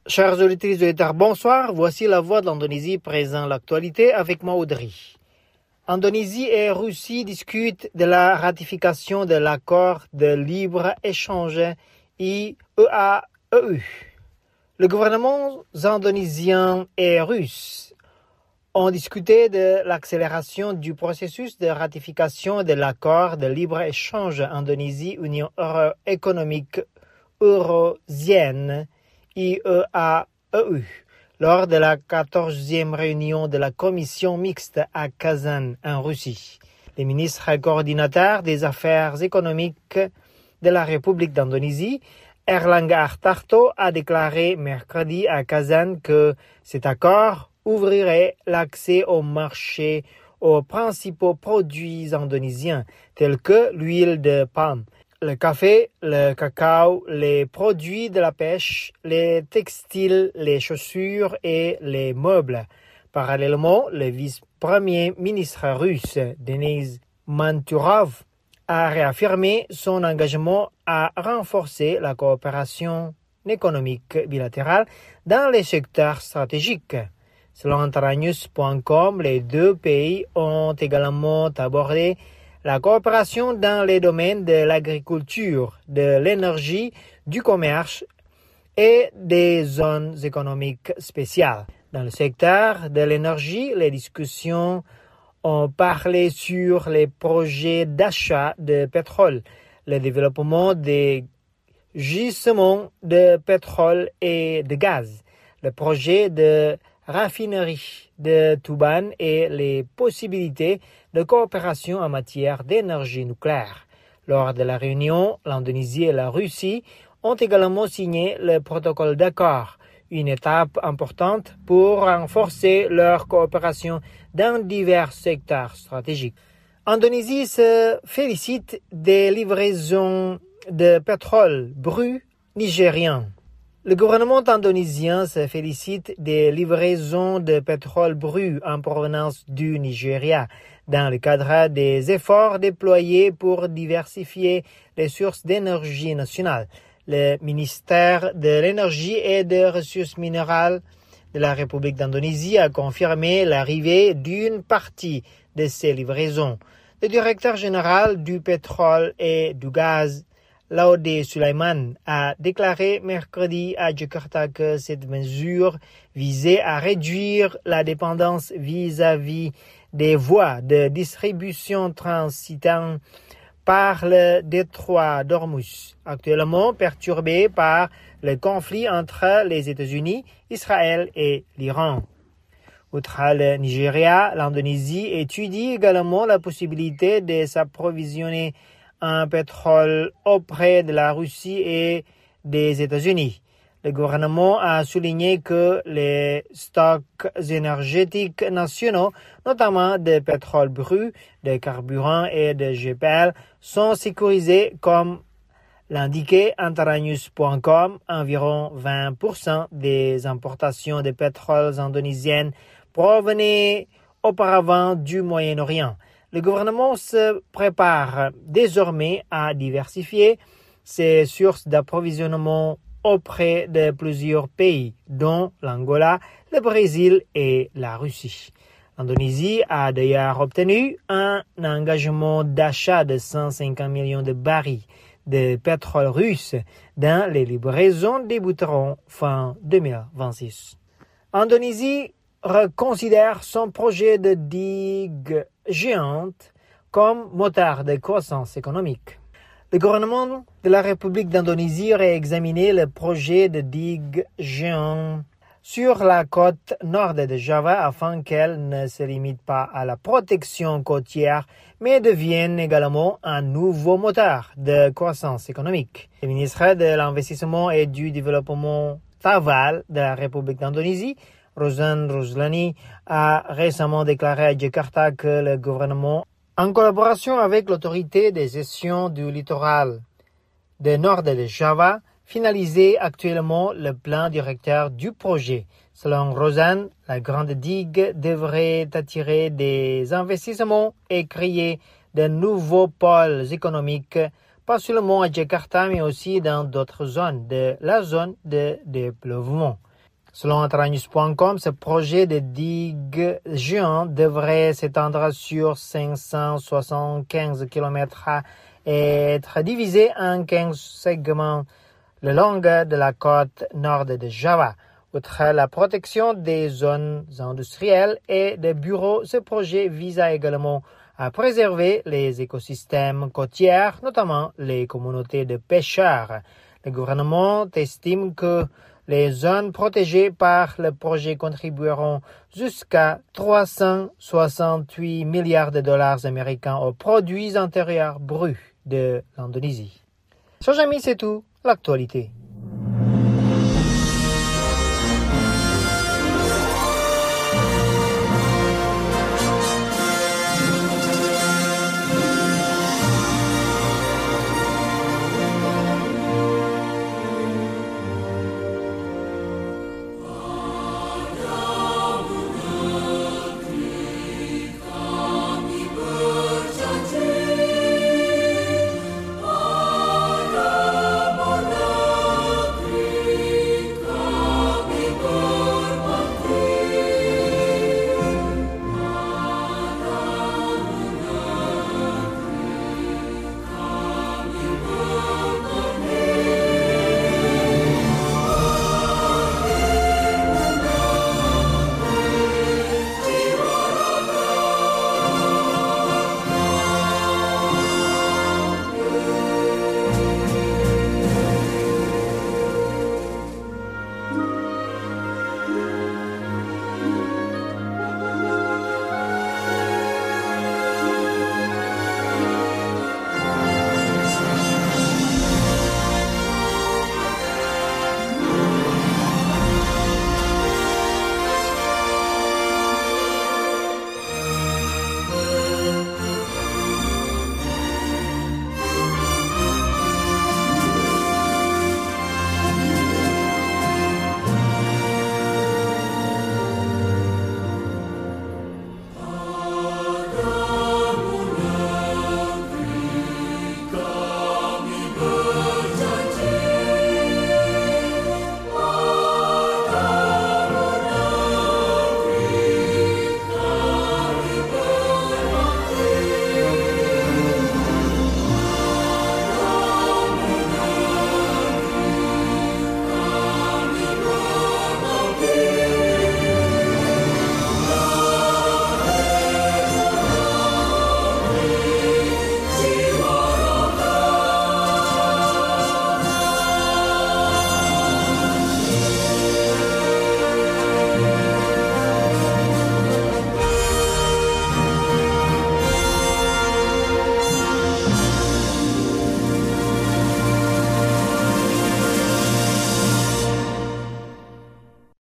Chers auditeurs, bonsoir. Voici la voix de l'Indonésie présent l'actualité avec moi Audrey. Indonésie et Russie discutent de la ratification de l'accord de libre-échange IEA-EU. Le gouvernement indonésien et russe ont discuté de l'accélération du processus de ratification de l'accord de libre-échange Indonésie-Union économique eurasienne IEA-EU lors de la 14e réunion de la commission mixte à Kazan, en Russie. Le ministre coordinateur des affaires économiques de la République d'Indonésie, Erlangga Hartarto, a déclaré mercredi à Kazan que cet accord ouvrirait l'accès au marché aux principaux produits indonésiens tels que l'huile de palme, le café, le cacao, les produits de la pêche, les textiles, les chaussures et les meubles. Parallèlement, le vice-premier ministre russe, Denis Manturov, a réaffirmé son engagement à renforcer la coopération économique bilatérale dans les secteurs stratégiques. Selon Internews.com, les deux pays ont également abordé la coopération dans les domaines de l'agriculture, de l'énergie, du commerce et des zones économiques spéciales. Dans le secteur de l'énergie, les discussions ont parlé sur les projets d'achat de pétrole, le développement des gisements de pétrole et de gaz, le projet de raffinerie de Tuban et les possibilités de coopération en matière d'énergie nucléaire. Lors de la réunion, l'Indonésie et la Russie ont également signé le protocole d'accord, une étape importante pour renforcer leur coopération dans divers secteurs stratégiques. L'Indonésie se félicite des livraisons de pétrole brut nigérien. Le gouvernement indonésien se félicite des livraisons de pétrole brut en provenance du Nigeria dans le cadre des efforts déployés pour diversifier les sources d'énergie nationale. Le ministère de l'Énergie et des Ressources minérales de la République d'Indonésie a confirmé l'arrivée d'une partie de ces livraisons. Le directeur général du pétrole et du gaz, Laude Sulaiman, a déclaré mercredi à Jakarta que cette mesure visait à réduire la dépendance vis-à-vis des voies de distribution transitant par le détroit d'Ormuz, actuellement perturbé par le conflit entre les États-Unis, Israël et l'Iran. Outre le Nigeria, l'Indonésie étudie également la possibilité de s'approvisionner en pétrole auprès de la Russie et des États-Unis. Le gouvernement a souligné que les stocks énergétiques nationaux, notamment de pétrole brut, de carburant et de GPL, sont sécurisés comme l'indiquait Internews.com. Environ 20% des importations de pétrole indonésiennes provenaient auparavant du Moyen-Orient. Le gouvernement se prépare désormais à diversifier ses sources d'approvisionnement auprès de plusieurs pays, dont l'Angola, le Brésil et la Russie. L'Indonésie a d'ailleurs obtenu un engagement d'achat de 150 millions de barils de pétrole russe dont les livraisons débuteront fin 2026. L'Indonésie reconsidère son projet de digue géante comme moteur de croissance économique. Le gouvernement de la République d'Indonésie aurait examiné le projet de digue géante sur la côte nord de Java afin qu'elle ne se limite pas à la protection côtière, mais devienne également un nouveau moteur de croissance économique. Le ministre de l'Investissement et du Développement Taval de la République d'Indonésie, Rozan Roslani, a récemment déclaré à Jakarta que le gouvernement, en collaboration avec l'autorité de gestion du littoral du nord de Java, finalisait actuellement le plan directeur du projet. Selon Rozan, la grande digue devrait attirer des investissements et créer de nouveaux pôles économiques, pas seulement à Jakarta, mais aussi dans d'autres zones de la zone de développement. Selon Intranews.com, ce projet de digue géant devrait s'étendre sur 575 km et être divisé en 15 segments le long de la côte nord de Java. Outre la protection des zones industrielles et des bureaux, ce projet vise également à préserver les écosystèmes côtiers, notamment les communautés de pêcheurs. Le gouvernement estime que les zones protégées par le projet contribueront jusqu'à 368 milliards de dollars américains aux produits intérieurs bruts de l'Indonésie. Chers amis, c'est tout, l'actualité.